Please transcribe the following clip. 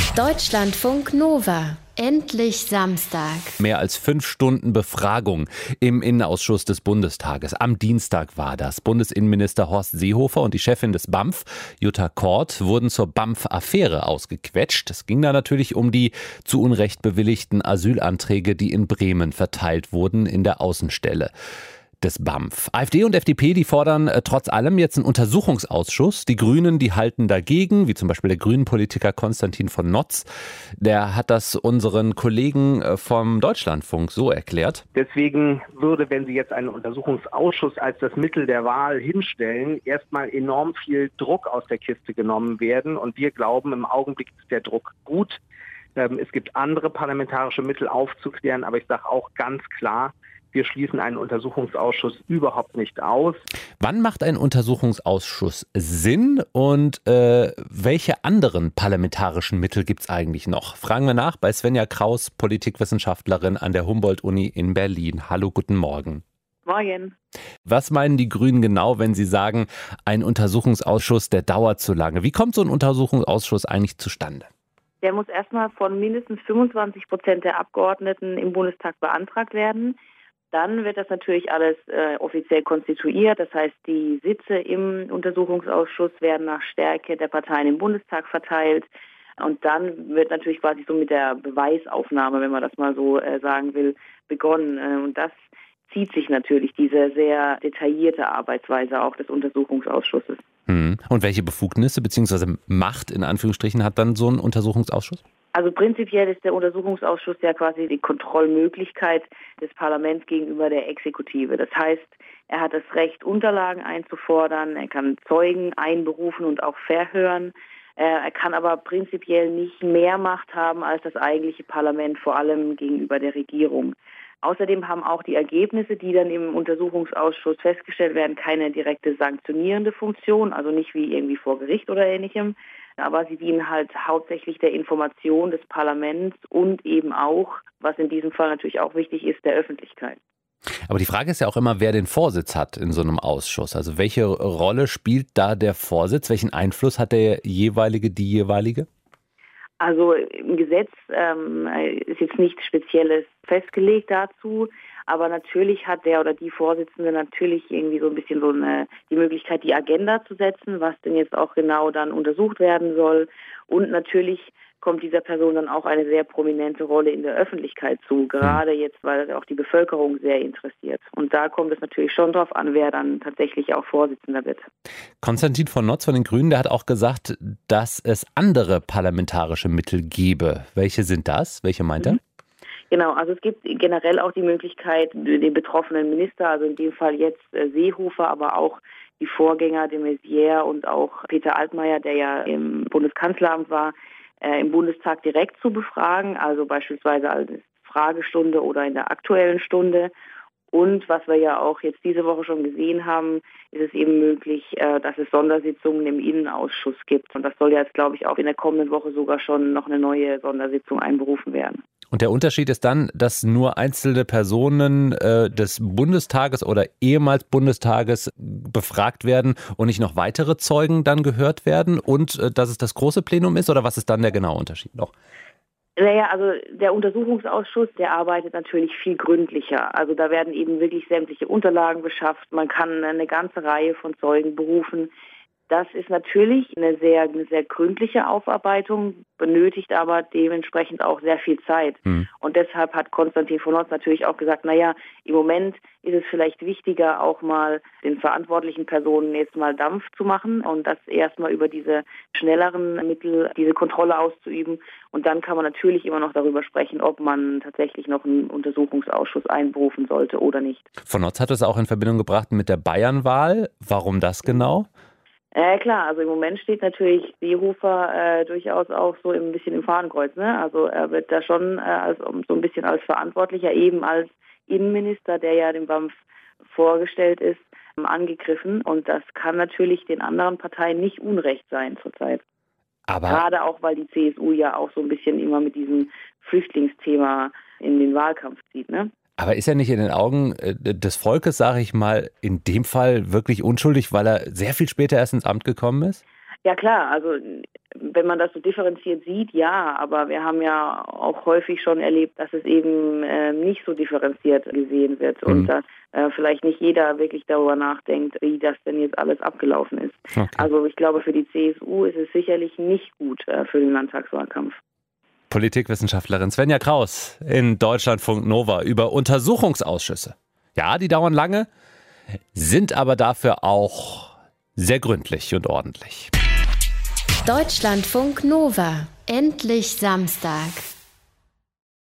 Deutschlandfunk Nova. Endlich Samstag. Mehr als 5 Stunden Befragung im Innenausschuss des Bundestages. Am Dienstag war das. Bundesinnenminister Horst Seehofer und die Chefin des BAMF, Jutta Kort, wurden zur BAMF-Affäre ausgequetscht. Es ging da natürlich um die zu Unrecht bewilligten Asylanträge, die in Bremen verteilt wurden in der Außenstelle des BAMF. AfD und FDP, die fordern trotz allem jetzt einen Untersuchungsausschuss. Die Grünen, die halten dagegen, wie zum Beispiel der Grünen-Politiker Konstantin von Notz. Der hat das unseren Kollegen vom Deutschlandfunk so erklärt. Deswegen würde, wenn Sie jetzt einen Untersuchungsausschuss als das Mittel der Wahl hinstellen, erstmal enorm viel Druck aus der Kiste genommen werden. Und wir glauben, im Augenblick ist der Druck gut. Es gibt andere parlamentarische Mittel aufzuklären, aber ich sage auch ganz klar, wir schließen einen Untersuchungsausschuss überhaupt nicht aus. Wann macht ein Untersuchungsausschuss Sinn und welche anderen parlamentarischen Mittel gibt es eigentlich noch? Fragen wir nach bei Svenja Kraus, Politikwissenschaftlerin an der Humboldt-Uni in Berlin. Hallo, guten Morgen. Morgen. Was meinen die Grünen genau, wenn sie sagen, ein Untersuchungsausschuss, der dauert zu lange? Wie kommt so ein Untersuchungsausschuss eigentlich zustande? Der muss erstmal von mindestens 25% der Abgeordneten im Bundestag beantragt werden. Dann wird das natürlich alles offiziell konstituiert. Das heißt, die Sitze im Untersuchungsausschuss werden nach Stärke der Parteien im Bundestag verteilt. Und dann wird natürlich quasi so mit der Beweisaufnahme, wenn man das mal so sagen will, begonnen. Und das zieht sich natürlich, diese sehr detaillierte Arbeitsweise auch des Untersuchungsausschusses. Und welche Befugnisse bzw. Macht in Anführungsstrichen hat dann so ein Untersuchungsausschuss? Also prinzipiell ist der Untersuchungsausschuss ja quasi die Kontrollmöglichkeit des Parlaments gegenüber der Exekutive. Das heißt, er hat das Recht, Unterlagen einzufordern, er kann Zeugen einberufen und auch verhören. Er kann aber prinzipiell nicht mehr Macht haben als das eigentliche Parlament, vor allem gegenüber der Regierung. Außerdem haben auch die Ergebnisse, die dann im Untersuchungsausschuss festgestellt werden, keine direkte sanktionierende Funktion, also nicht wie irgendwie vor Gericht oder Ähnlichem. Aber sie dienen halt hauptsächlich der Information des Parlaments und eben auch, was in diesem Fall natürlich auch wichtig ist, der Öffentlichkeit. Aber die Frage ist ja auch immer, wer den Vorsitz hat in so einem Ausschuss. Also welche Rolle spielt da der Vorsitz? Welchen Einfluss hat der jeweilige, die jeweilige? Also im Gesetz ist jetzt nichts Spezielles festgelegt dazu, aber natürlich hat der oder die Vorsitzende natürlich irgendwie so ein bisschen die Möglichkeit, die Agenda zu setzen, was denn jetzt auch genau dann untersucht werden soll. Und natürlich kommt dieser Person dann auch eine sehr prominente Rolle in der Öffentlichkeit zu, gerade jetzt, weil auch die Bevölkerung sehr interessiert. Und da kommt es natürlich schon drauf an, wer dann tatsächlich auch Vorsitzender wird. Konstantin von Notz von den Grünen, der hat auch gesagt, dass es andere parlamentarische Mittel gäbe. Welche sind das? Welche meint er? Genau, also es gibt generell auch die Möglichkeit, den betroffenen Minister, also in dem Fall jetzt Seehofer, aber auch die Vorgänger de Maizière und auch Peter Altmaier, der ja im Bundeskanzleramt war, im Bundestag direkt zu befragen, also beispielsweise als Fragestunde oder in der Aktuellen Stunde. Und was wir ja auch jetzt diese Woche schon gesehen haben, ist es eben möglich, dass es Sondersitzungen im Innenausschuss gibt. Und das soll jetzt, glaube ich, auch in der kommenden Woche sogar schon noch eine neue Sondersitzung einberufen werden. Und der Unterschied ist dann, dass nur einzelne Personen des Bundestages oder ehemals Bundestages befragt werden und nicht noch weitere Zeugen dann gehört werden und dass es das große Plenum ist, oder was ist dann der genaue Unterschied noch? Naja, also der Untersuchungsausschuss, der arbeitet natürlich viel gründlicher. Also da werden eben wirklich sämtliche Unterlagen beschafft. Man kann eine ganze Reihe von Zeugen berufen. Das ist natürlich eine sehr gründliche Aufarbeitung, benötigt aber dementsprechend auch sehr viel Zeit. Und deshalb hat Konstantin von Notz natürlich auch gesagt, naja, im Moment ist es vielleicht wichtiger, auch mal den verantwortlichen Personen jetzt mal Dampf zu machen und das erstmal über diese schnelleren Mittel, diese Kontrolle auszuüben. Und dann kann man natürlich immer noch darüber sprechen, ob man tatsächlich noch einen Untersuchungsausschuss einberufen sollte oder nicht. Von Notz hat es auch in Verbindung gebracht mit der Bayernwahl. Warum das genau? Klar, also im Moment steht natürlich Seehofer durchaus auch so ein bisschen im Fahnenkreuz, ne? Also er wird da schon so ein bisschen als Verantwortlicher, eben als Innenminister, der ja dem BAMF vorgestellt ist, angegriffen. Und das kann natürlich den anderen Parteien nicht unrecht sein zurzeit. Aber gerade auch, weil die CSU ja auch so ein bisschen immer mit diesem Flüchtlingsthema in den Wahlkampf zieht, ne? Aber ist er nicht in den Augen des Volkes, sage ich mal, in dem Fall wirklich unschuldig, weil er sehr viel später erst ins Amt gekommen ist? Ja klar, also wenn man das so differenziert sieht, ja, aber wir haben ja auch häufig schon erlebt, dass es eben nicht so differenziert gesehen wird und dass vielleicht nicht jeder wirklich darüber nachdenkt, wie das denn jetzt alles abgelaufen ist. Okay. Also ich glaube, für die CSU ist es sicherlich nicht gut für den Landtagswahlkampf. Politikwissenschaftlerin Svenja Kraus in Deutschlandfunk Nova über Untersuchungsausschüsse. Ja, die dauern lange, sind aber dafür auch sehr gründlich und ordentlich. Deutschlandfunk Nova. Endlich Samstag.